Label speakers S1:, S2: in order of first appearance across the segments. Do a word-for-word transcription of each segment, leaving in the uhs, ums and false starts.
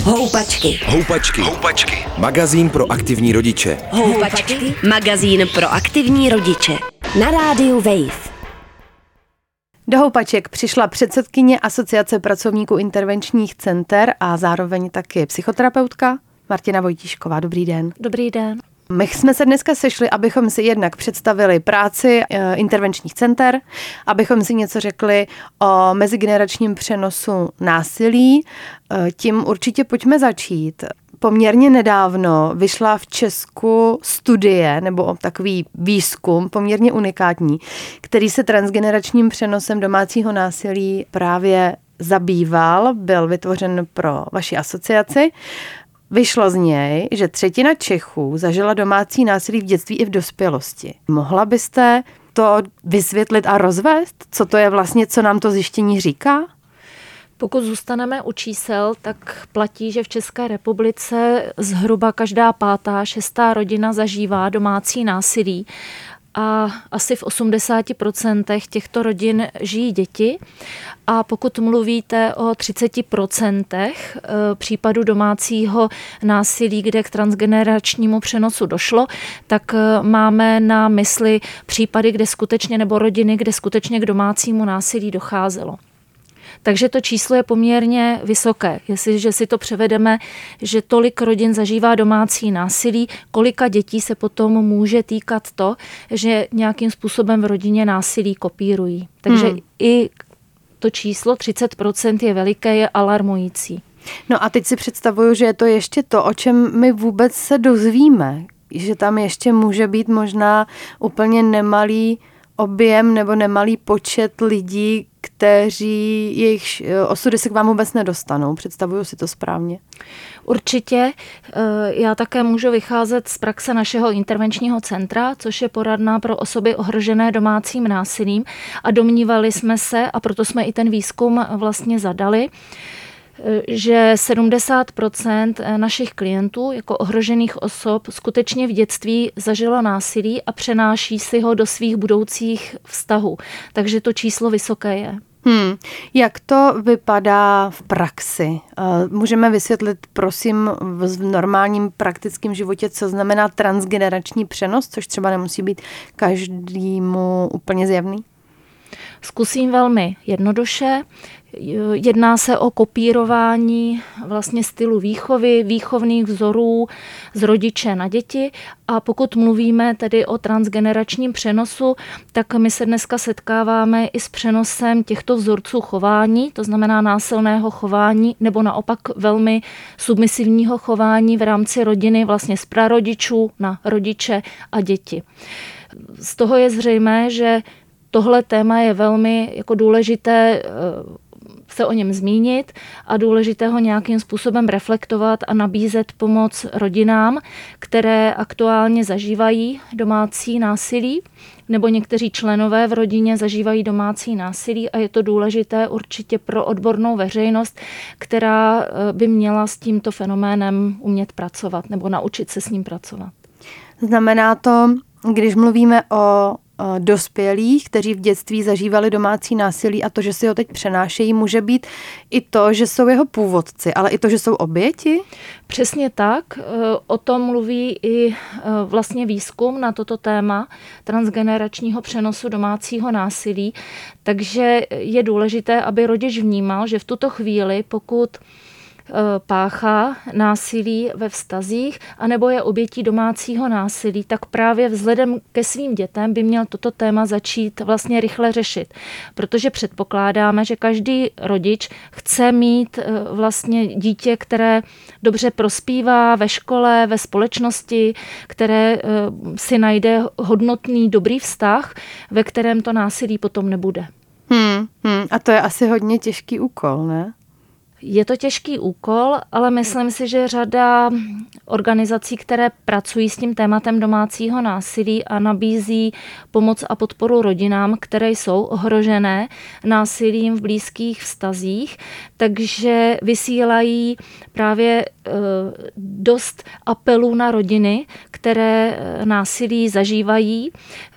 S1: Houpačky.
S2: Houpačky. Houpačky. Magazín pro aktivní rodiče.
S1: Houpačky. Magazín pro aktivní rodiče. Na rádiu Wave.
S3: Do Houpaček přišla předsedkyně Asociace pracovníků intervenčních center a zároveň taky psychoterapeutka Martina Vojtíšková. Dobrý den.
S4: Dobrý den.
S3: My jsme se dneska sešli, abychom si jednak představili práci e, intervenčních center, abychom si něco řekli o mezigeneračním přenosu násilí. E, tím určitě pojďme začít. Poměrně nedávno vyšla v Česku studie nebo takový výzkum, poměrně unikátní, který se transgeneračním přenosem domácího násilí právě zabýval, byl vytvořen pro vaši asociaci. Vyšlo z něj, že třetina Čechů zažila domácí násilí v dětství i v dospělosti. Mohla byste to vysvětlit a rozvést? Co to je vlastně, co nám to zjištění říká?
S4: Pokud zůstaneme u čísel, tak platí, že v České republice zhruba každá pátá, šestá rodina zažívá domácí násilí. A asi v osmdesáti procentech těchto rodin žijí děti. A pokud mluvíte o třiceti procentech případů domácího násilí, kde k transgeneračnímu přenosu došlo, tak máme na mysli případy, kde skutečně, nebo rodiny, kde skutečně k domácímu násilí docházelo. Takže to číslo je poměrně vysoké. Jestliže si to převedeme, že tolik rodin zažívá domácí násilí, kolika dětí se potom může týkat to, že nějakým způsobem v rodině násilí kopírují. Takže hmm. i to číslo třicet procent je veliké, je alarmující.
S3: No a teď si představuju, že je to ještě to, o čem my vůbec se dozvíme. Že tam ještě může být možná úplně nemalý objem nebo nemalý počet lidí, kteří jejich osudy se k vám vůbec nedostanou. Představuju si to správně?
S4: Určitě. Já také můžu vycházet z praxe našeho intervenčního centra, což je poradna pro osoby ohrožené domácím násilím. A domnívali jsme se, a proto jsme i ten výzkum vlastně zadali, že sedmdesát procent našich klientů jako ohrožených osob skutečně v dětství zažilo násilí a přenáší si ho do svých budoucích vztahů. Takže to číslo vysoké je.
S3: Hmm. Jak to vypadá v praxi? Můžeme vysvětlit, prosím, v normálním praktickém životě, co znamená transgenerační přenos, což třeba nemusí být každému úplně zjevný?
S4: Zkusím velmi jednoduše. Jedná se o kopírování vlastně stylu výchovy, výchovných vzorů z rodiče na děti. A pokud mluvíme tedy o transgeneračním přenosu, tak my se dneska setkáváme i s přenosem těchto vzorců chování, to znamená násilného chování, nebo naopak velmi submisivního chování v rámci rodiny vlastně z prarodičů na rodiče a děti. Z toho je zřejmé, že tohle téma je velmi jako důležité se o něm zmínit a důležité ho nějakým způsobem reflektovat a nabízet pomoc rodinám, které aktuálně zažívají domácí násilí, nebo někteří členové v rodině zažívají domácí násilí a je to důležité určitě pro odbornou veřejnost, která by měla s tímto fenoménem umět pracovat nebo naučit se s ním pracovat.
S3: Znamená to, když mluvíme o dospělých, kteří v dětství zažívali domácí násilí a to, že si ho teď přenášejí, může být i to, že jsou jeho původci, ale i to, že jsou oběti?
S4: Přesně tak. O tom mluví i vlastně výzkum na toto téma transgeneračního přenosu domácího násilí. Takže je důležité, aby rodič vnímal, že v tuto chvíli, pokud páchá násilí ve vztazích anebo je obětí domácího násilí, tak právě vzhledem ke svým dětem by měl toto téma začít vlastně rychle řešit. Protože předpokládáme, že každý rodič chce mít vlastně dítě, které dobře prospívá ve škole, ve společnosti, které si najde hodnotný, dobrý vztah, ve kterém to násilí potom nebude.
S3: Hmm, hmm, a to je asi hodně těžký úkol, ne?
S4: Je to těžký úkol, ale myslím si, že řada organizací, které pracují s tím tématem domácího násilí a nabízí pomoc a podporu rodinám, které jsou ohrožené násilím v blízkých vztazích, takže vysílají právě dost apelů na rodiny, které násilí zažívají,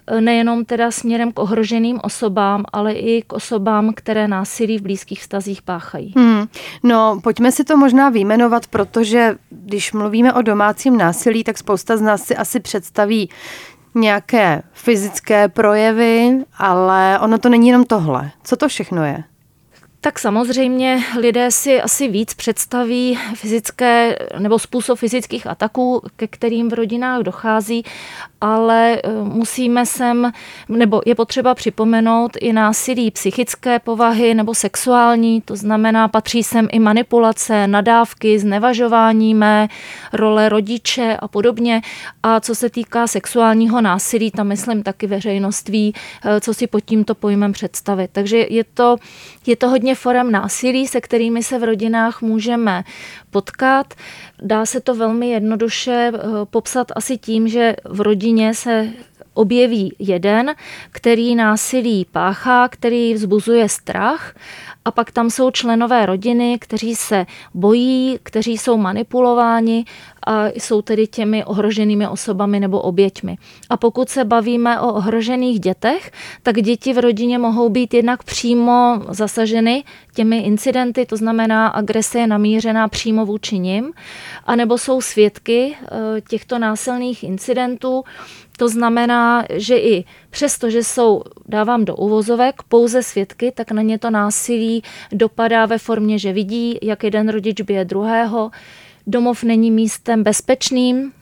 S4: nejenom teda směrem k ohroženým osobám, ale i k osobám, které násilí v blízkých vztazích páchají.
S3: Hmm. No, pojďme si to možná vyjmenovat, protože když mluvíme o domácím násilí, tak spousta z nás si asi představí nějaké fyzické projevy, ale ono to není jenom tohle. Co to všechno je?
S4: Tak samozřejmě lidé si asi víc představí fyzické nebo způsob fyzických ataků, ke kterým v rodinách dochází, ale musíme sem, nebo je potřeba připomenout i násilí psychické povahy nebo sexuální, to znamená, patří sem i manipulace, nadávky, znevažování mé role rodiče a podobně. A co se týká sexuálního násilí, tam myslím taky veřejnost ví, co si pod tímto pojmem představit. Takže je to, je to hodně forem násilí, se kterými se v rodinách můžeme potkat. Dá se to velmi jednoduše popsat asi tím, že v rodině se objeví jeden, který násilí páchá, který vzbuzuje strach, a pak tam jsou členové rodiny, kteří se bojí, kteří jsou manipulováni a jsou tedy těmi ohroženými osobami nebo oběťmi. A pokud se bavíme o ohrožených dětech, tak děti v rodině mohou být jednak přímo zasaženy těmi incidenty, to znamená agrese je namířená přímo vůči nim, anebo jsou svědky těchto násilných incidentů. To znamená, že i přesto, že jsou, dávám do uvozovek, pouze svědky, tak na ně to násilí dopadá ve formě, že vidí, jak jeden rodič bije druhého. Domov není místem bezpečným,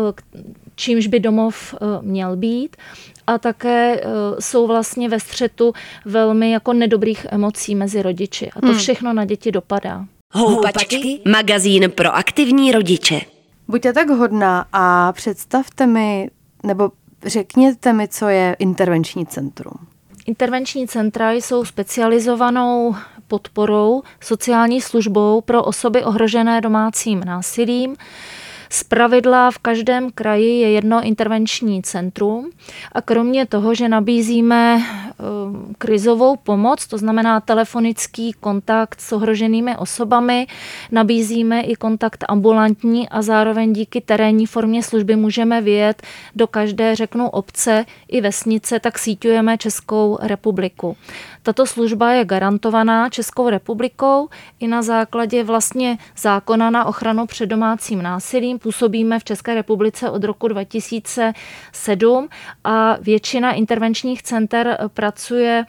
S4: čímž by domov měl být. A také jsou vlastně ve střetu velmi jako nedobrých emocí mezi rodiči. A to hmm. všechno na děti dopadá.
S1: Houpačky, magazín pro aktivní rodiče.
S3: Buďte tak hodná a představte mi, nebo řekněte mi, co je intervenční centrum.
S4: Intervenční centra jsou specializovanou podporou, sociální službou pro osoby ohrožené domácím násilím. Zpravidla v každém kraji je jedno intervenční centrum a kromě toho, že nabízíme krizovou pomoc, to znamená telefonický kontakt s ohroženými osobami, nabízíme i kontakt ambulantní a zároveň díky terénní formě služby můžeme vyjet do každé, řeknu, obce i vesnice, tak síťujeme Českou republiku. Tato služba je garantovaná Českou republikou i na základě vlastně zákona na ochranu před domácím násilím. Působíme v České republice od roku dva tisíce sedm a většina intervenčních center pracuje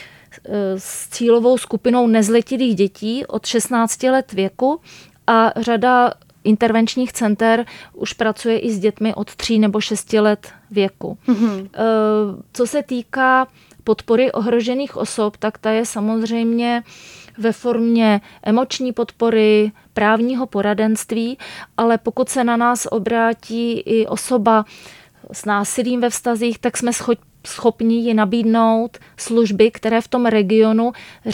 S4: s cílovou skupinou nezletilých dětí od šestnácti let věku a řada intervenčních center už pracuje i s dětmi od tří nebo šesti let věku. Mm-hmm. Co se týká podpory ohrožených osob, tak ta je samozřejmě ve formě emoční podpory, právního poradenství, ale pokud se na nás obrátí i osoba s násilím ve vztazích, tak jsme schopni ji nabídnout služby, které v tom regionu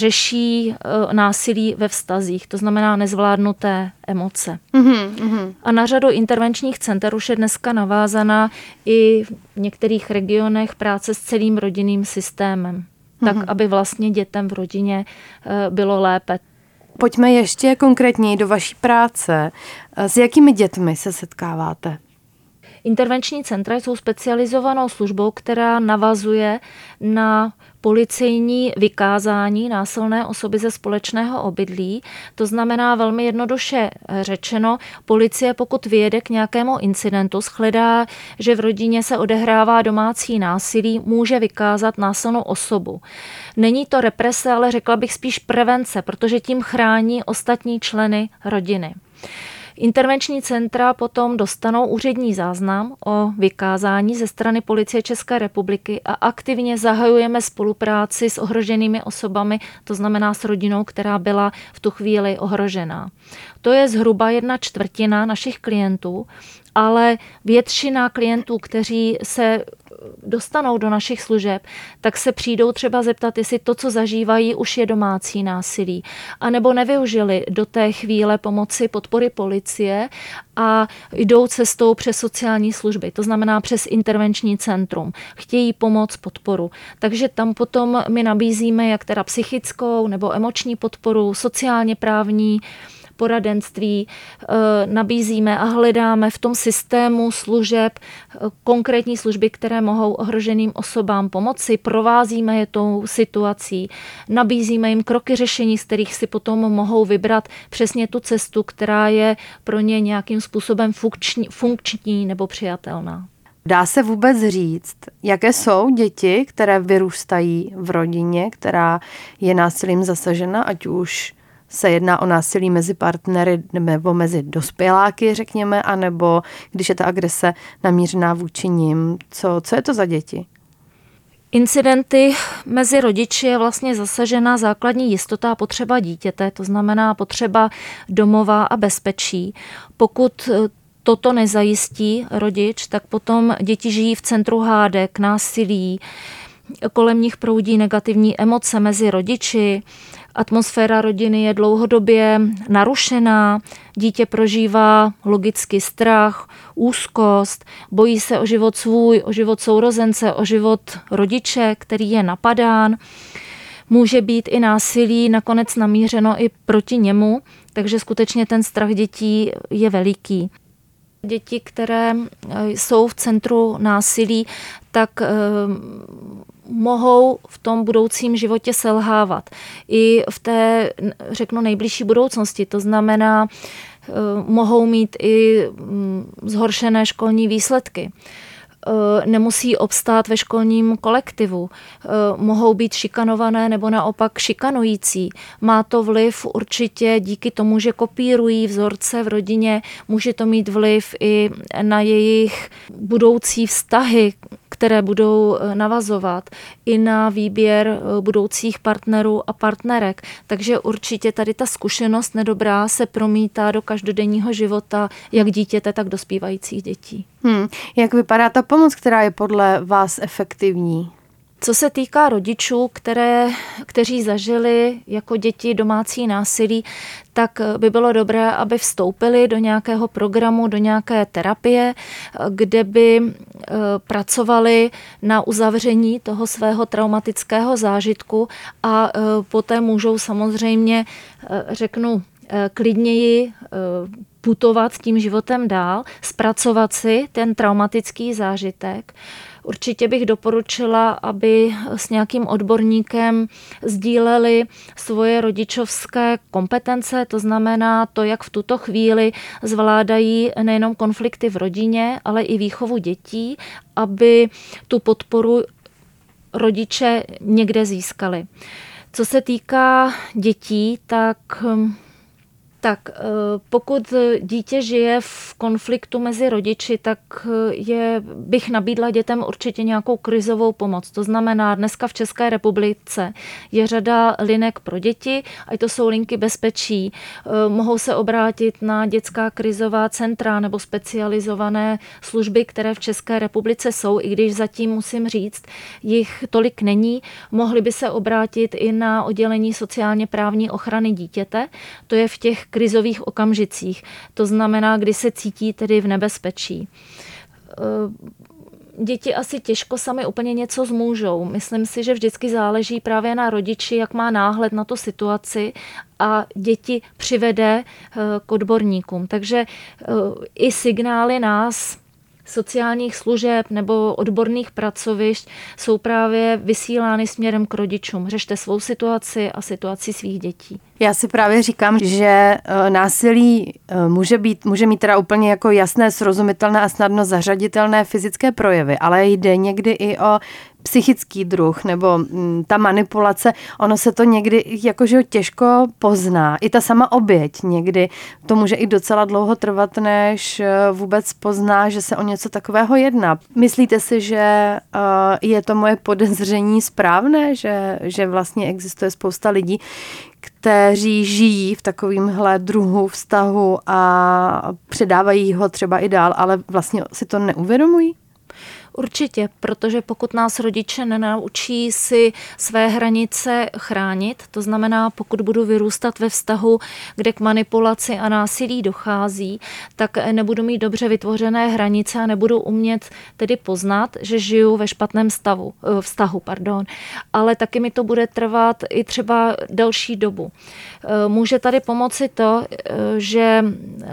S4: řeší násilí ve vztazích, to znamená nezvládnuté emoce. Mm-hmm, mm-hmm. A na řadu intervenčních center už je dneska navázaná i v některých regionech práce s celým rodinným systémem, mm-hmm. tak aby vlastně dětem v rodině bylo lépe.
S3: Pojďme ještě konkrétněji do vaší práce. S jakými dětmi se setkáváte?
S4: Intervenční centra jsou specializovanou službou, která navazuje na policejní vykázání násilné osoby ze společného obydlí. To znamená velmi jednoduše řečeno, policie pokud vyjede k nějakému incidentu, shledá, že v rodině se odehrává domácí násilí, může vykázat násilnou osobu. Není to represe, ale řekla bych spíš prevence, protože tím chrání ostatní členy rodiny. Intervenční centra potom dostanou úřední záznam o vykázání ze strany Policie České republiky a aktivně zahajujeme spolupráci s ohroženými osobami, to znamená s rodinou, která byla v tu chvíli ohrožená. To je zhruba jedna čtvrtina našich klientů, ale většina klientů, kteří se dostanou do našich služeb, tak se přijdou třeba zeptat, jestli to, co zažívají, už je domácí násilí. A nebo nevyužili do té chvíle pomoci podpory policie a jdou cestou přes sociální služby, to znamená přes intervenční centrum. Chtějí pomoc, podporu. Takže tam potom my nabízíme jak teda psychickou nebo emoční podporu, sociálně právní poradenství, nabízíme a hledáme v tom systému služeb konkrétní služby, které mohou ohroženým osobám pomoci, provázíme je tou situací, nabízíme jim kroky řešení, z kterých si potom mohou vybrat přesně tu cestu, která je pro ně nějakým způsobem funkční, funkční nebo přijatelná.
S3: Dá se vůbec říct, jaké jsou děti, které vyrůstají v rodině, která je násilím zasažena, ať už se jedná o násilí mezi partnery nebo mezi dospěláky, řekněme, anebo když je ta agrese namířená vůči nim. Co, co je to za děti?
S4: Incidenty mezi rodiči je vlastně zasažena základní jistota a potřeba dítěte, to znamená potřeba domova a bezpečí. Pokud toto nezajistí rodič, tak potom děti žijí v centru hádek, násilí, kolem nich proudí negativní emoce mezi rodiči, atmosféra rodiny je dlouhodobě narušená, dítě prožívá logicky strach, úzkost, bojí se o život svůj, o život sourozence, o život rodiče, který je napadán. Může být i násilí nakonec namířeno i proti němu, takže skutečně ten strach dětí je veliký. Děti, které jsou v centru násilí, tak eh, mohou v tom budoucím životě selhávat. I v té, řeknu, nejbližší budoucnosti. To znamená, eh, mohou mít i hm, zhoršené školní výsledky. Nemusí obstát ve školním kolektivu, mohou být šikanované nebo naopak šikanující. Má to vliv určitě díky tomu, že kopírují vzorce v rodině, může to mít vliv i na jejich budoucí vztahy, které budou navazovat, i na výběr budoucích partnerů a partnerek. Takže určitě tady ta zkušenost nedobrá se promítá do každodenního života jak dítěte, tak dospívajících dětí.
S3: Hmm. Jak vypadá ta pomoc, která je podle vás efektivní?
S4: Co se týká rodičů, které, kteří zažili jako děti domácí násilí, tak by bylo dobré, aby vstoupili do nějakého programu, do nějaké terapie, kde by pracovali na uzavření toho svého traumatického zážitku a poté můžou samozřejmě, řeknu, klidněji putovat tím životem dál, zpracovat si ten traumatický zážitek. Určitě bych doporučila, aby s nějakým odborníkem sdíleli svoje rodičovské kompetence, to znamená to, jak v tuto chvíli zvládají nejenom konflikty v rodině, ale i výchovu dětí, aby tu podporu rodiče někde získali. Co se týká dětí, tak... Tak pokud dítě žije v konfliktu mezi rodiči, tak je, bych nabídla dětem určitě nějakou krizovou pomoc. To znamená, dneska v České republice je řada linek pro děti, ať to jsou linky bezpečí. Mohou se obrátit na dětská krizová centra nebo specializované služby, které v České republice jsou, i když zatím musím říct, jich tolik není. Mohli by se obrátit i na oddělení sociálně právní ochrany dítěte. To je v těch krizových okamžicích. To znamená, kdy se cítí tedy v nebezpečí. Děti asi těžko sami úplně něco zmůžou. Myslím si, že vždycky záleží právě na rodiči, jak má náhled na tu situaci a děti přivede k odborníkům. Takže i signály nás, sociálních služeb nebo odborných pracovišť jsou právě vysílány směrem k rodičům. Řešte svou situaci a situaci svých dětí.
S3: Já si právě říkám, že násilí může být, může mít teda úplně jako jasné, srozumitelné a snadno zařaditelné fyzické projevy, ale jde někdy i o psychický druh nebo ta manipulace, ono se to někdy jakože těžko pozná. I ta sama oběť někdy, to může i docela dlouho trvat, než vůbec pozná, že se o něco takového jedná. Myslíte si, že je to moje podezření správné, že, že vlastně existuje spousta lidí, kteří žijí v takovémhle druhu vztahu a předávají ho třeba i dál, ale vlastně si to neuvědomují?
S4: Určitě, protože pokud nás rodiče nenaučí si své hranice chránit, to znamená, pokud budu vyrůstat ve vztahu, kde k manipulaci a násilí dochází, tak nebudu mít dobře vytvořené hranice a nebudu umět tedy poznat, že žiju ve špatném stavu, vztahu. Pardon. Ale taky mi to bude trvat i třeba delší dobu. Může tady pomoci to, že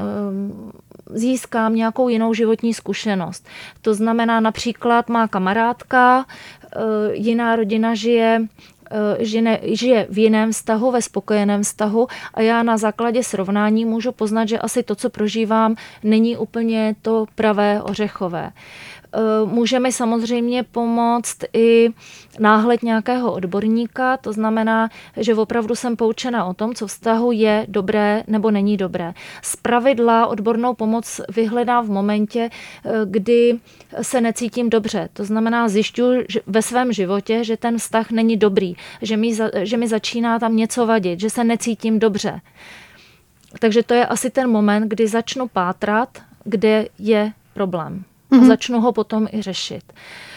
S4: získám nějakou jinou životní zkušenost. To znamená, například má kamarádka, jiná rodina žije, žije, žije v jiném vztahu, ve spokojeném vztahu a já na základě srovnání můžu poznat, že asi to, co prožívám, není úplně to pravé ořechové. Může mi samozřejmě pomoct i náhled nějakého odborníka, to znamená, že opravdu jsem poučena o tom, co vztahu je dobré nebo není dobré. Zpravidla odbornou pomoc vyhledám v momentě, kdy se necítím dobře. To znamená, zjišťuji ve svém životě, že ten vztah není dobrý, že mi, že mi začíná tam něco vadit, že se necítím dobře. Takže to je asi ten moment, kdy začnu pátrat, kde je problém. A začnu ho potom i řešit.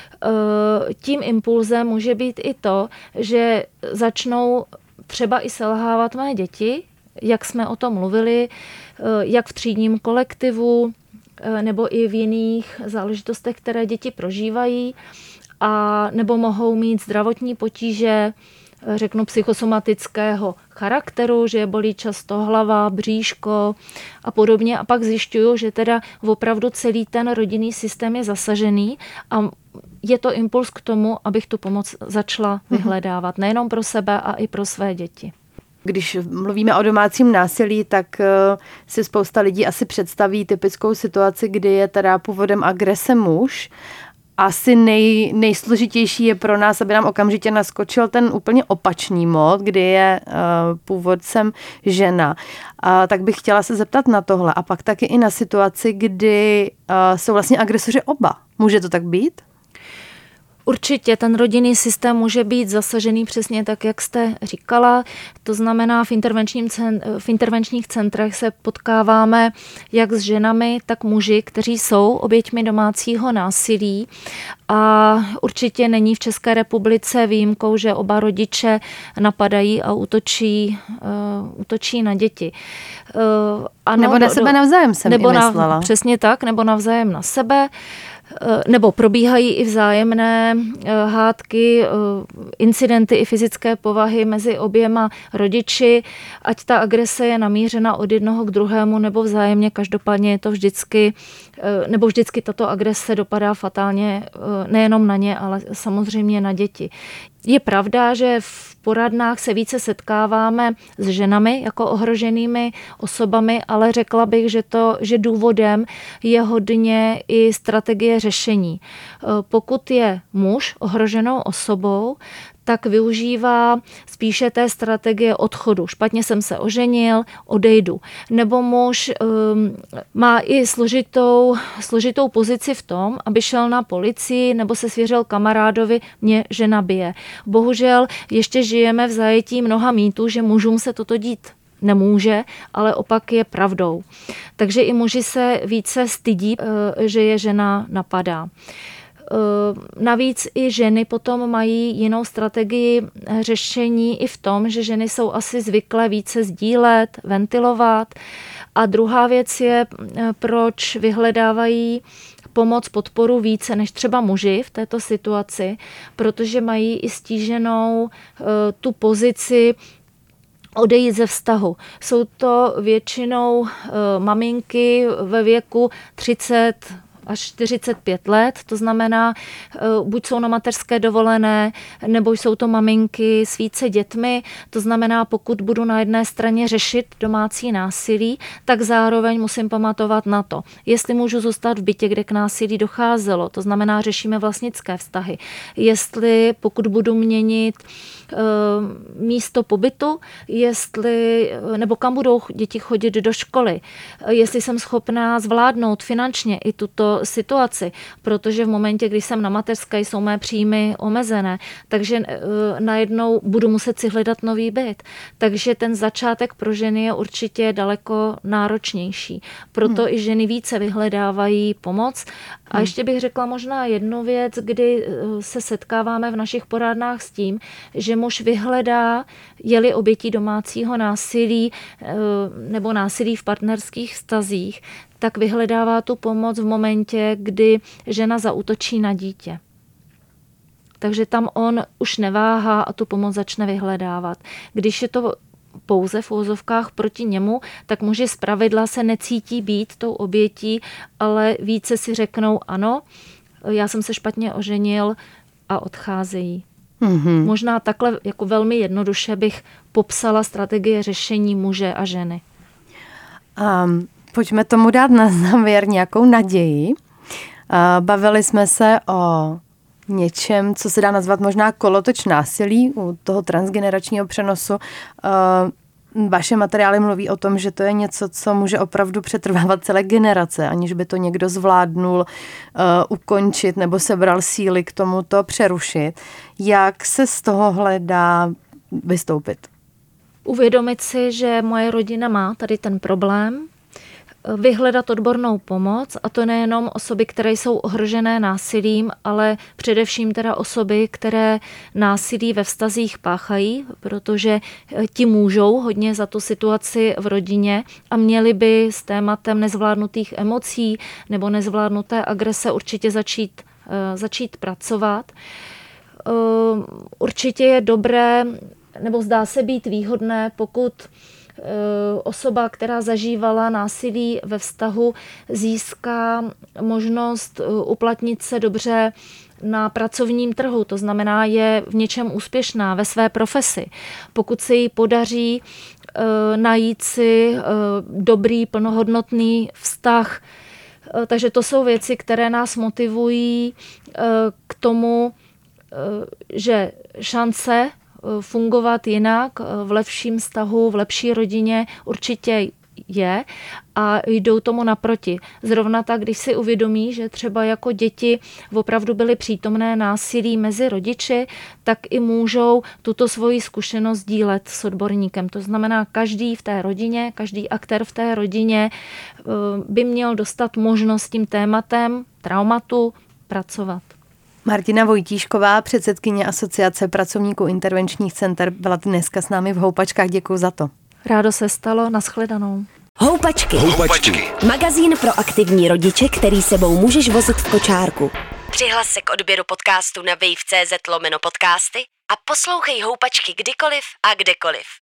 S4: Tím impulzem může být i to, že začnou třeba i selhávat mé děti, jak jsme o tom mluvili, jak v třídním kolektivu nebo i v jiných záležitostech, které děti prožívají, a nebo mohou mít zdravotní potíže, řeknu psychosomatického charakteru, že je bolí často hlava, bříško a podobně. A pak zjišťuju, že teda opravdu celý ten rodinný systém je zasažený a je to impuls k tomu, abych tu pomoc začala vyhledávat. Nejenom pro sebe, a i pro své děti.
S3: Když mluvíme o domácím násilí, tak si spousta lidí asi představí typickou situaci, kdy je teda původem agrese muž. Asi nej, nejsložitější je pro nás, aby nám okamžitě naskočil ten úplně opačný mod, kdy je uh, původcem žena. Uh, tak bych chtěla se zeptat na tohle. A pak taky i na situaci, kdy uh, jsou vlastně agresoři oba. Může to tak být?
S4: Určitě ten rodinný systém může být zasažený přesně tak, jak jste říkala. To znamená, v, intervenčním cent, v intervenčních centrech se potkáváme jak s ženami, tak muži, kteří jsou oběťmi domácího násilí. A určitě není v České republice výjimkou, že oba rodiče napadají a útočí, uh, útočí na děti. Uh, ano,
S3: nebo na do, sebe navzájem jsem
S4: nebo
S3: i myslela.
S4: Na, přesně tak, nebo navzájem na sebe. Nebo probíhají i vzájemné hádky, incidenty i fyzické povahy mezi oběma rodiči, ať ta agrese je namířena od jednoho k druhému nebo vzájemně, každopádně je to vždycky, nebo vždycky tato agrese dopadá fatálně nejenom na ně, ale samozřejmě na děti. Je pravda, že v poradnách se více setkáváme s ženami jako ohroženými osobami, ale řekla bych, že, to, že důvodem je hodně i strategie řešení. Pokud je muž ohroženou osobou, tak využívá spíše té strategie odchodu. Špatně jsem se oženil, odejdu. Nebo muž um, má i složitou, složitou pozici v tom, aby šel na policii nebo se svěřil kamarádovi, mě žena bije. Bohužel ještě žijeme v zajetí mnoha mýtů, že mužům se toto dít nemůže, ale opak je pravdou. Takže i muži se více stydí, že je žena napadá. Navíc i ženy potom mají jinou strategii řešení i v tom, že ženy jsou asi zvyklé více sdílet, ventilovat. A druhá věc je, proč vyhledávají pomoc, podporu více než třeba muži v této situaci, protože mají i stíženou tu pozici odejít ze vztahu. Jsou to většinou maminky ve věku třicet až čtyřicet pět let, to znamená, buď jsou na mateřské dovolené, nebo jsou to maminky s více dětmi, to znamená, pokud budu na jedné straně řešit domácí násilí, tak zároveň musím pamatovat na to, jestli můžu zůstat v bytě, kde k násilí docházelo, to znamená, řešíme vlastnické vztahy, jestli pokud budu měnit místo pobytu, jestli, nebo kam budou děti chodit do školy, jestli jsem schopná zvládnout finančně i tuto této situaci, protože v momentě, kdy jsem na mateřské, jsou mé příjmy omezené, takže najednou budu muset si hledat nový byt. Takže ten začátek pro ženy je určitě daleko náročnější. Proto hmm. i ženy více vyhledávají pomoc. A hmm. ještě bych řekla možná jednu věc, kdy se setkáváme v našich poradnách s tím, že muž vyhledá, je-li obětí domácího násilí nebo násilí v partnerských vztazích, tak vyhledává tu pomoc v momentě, kdy žena zaútočí na dítě. Takže tam on už neváhá a tu pomoc začne vyhledávat. Když je to pouze v uvozovkách proti němu, tak muži zpravidla se necítí být tou obětí, ale více si řeknou ano, já jsem se špatně oženil a odcházejí. Mm-hmm. Možná takhle jako velmi jednoduše bych popsala strategie řešení muže a ženy.
S3: Um, pojďme tomu dát na závěr nějakou naději. Uh, bavili jsme se o něčem, co se dá nazvat možná kolotoč násilí u toho transgeneračního přenosu. Uh, vaše materiály mluví o tom, že to je něco, co může opravdu přetrvávat celé generace, aniž by to někdo zvládnul uh, ukončit nebo sebral síly k tomu to přerušit. Jak se z tohohle dá vystoupit?
S4: Uvědomit si, že moje rodina má tady ten problém, vyhledat odbornou pomoc, a to nejenom osoby, které jsou ohrožené násilím, ale především teda osoby, které násilí ve vztazích páchají, protože ti můžou hodně za tu situaci v rodině a měli by s tématem nezvládnutých emocí nebo nezvládnuté agrese určitě začít, začít pracovat. Určitě je dobré, nebo zdá se být výhodné, pokud osoba, která zažívala násilí ve vztahu, získá možnost uplatnit se dobře na pracovním trhu, to znamená, je v něčem úspěšná ve své profesi. Pokud se jí podaří najít si dobrý, plnohodnotný vztah, takže to jsou věci, které nás motivují k tomu, že šance fungovat jinak, v lepším vztahu, v lepší rodině určitě je a jdou tomu naproti. Zrovna tak, když si uvědomí, že třeba jako děti opravdu byly přítomné násilí mezi rodiči, tak i můžou tuto svoji zkušenost dílet s odborníkem. To znamená, každý v té rodině, každý aktér v té rodině by měl dostat možnost tím tématem traumatu pracovat.
S3: Martina Vojtíšková, předsedkyně Asociace pracovníků intervenčních center, byla dneska s námi v Houpačkách. Děkuji za to.
S4: Rádo se stalo, nashledanou.
S1: Houpačky.
S2: Houpačky.
S1: Magazín pro aktivní rodiče, který sebou můžeš vozit v kočárku. Přihlas se k odběru podcastu na wave tečka cz lomeno podcasty a poslouchej Houpačky kdykoliv a kdekoliv.